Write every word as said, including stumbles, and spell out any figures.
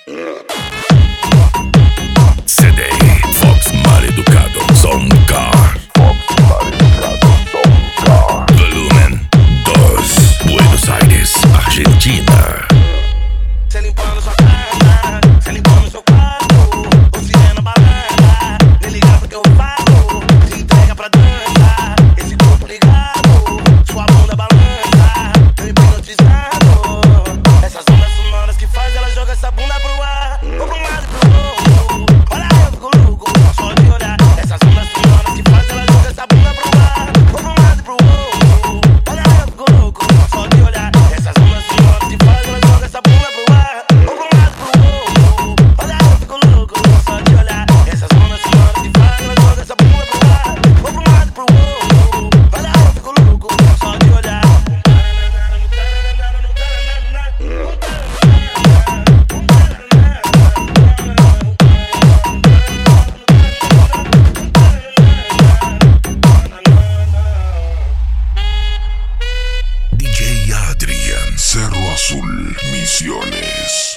C D Fox Maleducado Zoncar. Volumen dos, Buenos Aires, Argentina. Cê limpando sua casa, cê limpando seu quarto, você é na balada, nem ligar porque eu falo, se entrega pra dança, esse corpo ligado, sua bunda balança, eu hipnotizado, essas ondas sonoras que faz ela joga essa bunda pro ar, ou pro lado e pro outro, olha eu fico louco, só de olhar, essas ondas sonoras que faz ela joga essa bunda pro ar, ou pro lado e pro outro, olha eu fico louco, só de olhar, essas ondas sonoras que faz ela joga essa bunda pro ar. D J Adrian, Cerro Azul Misiones.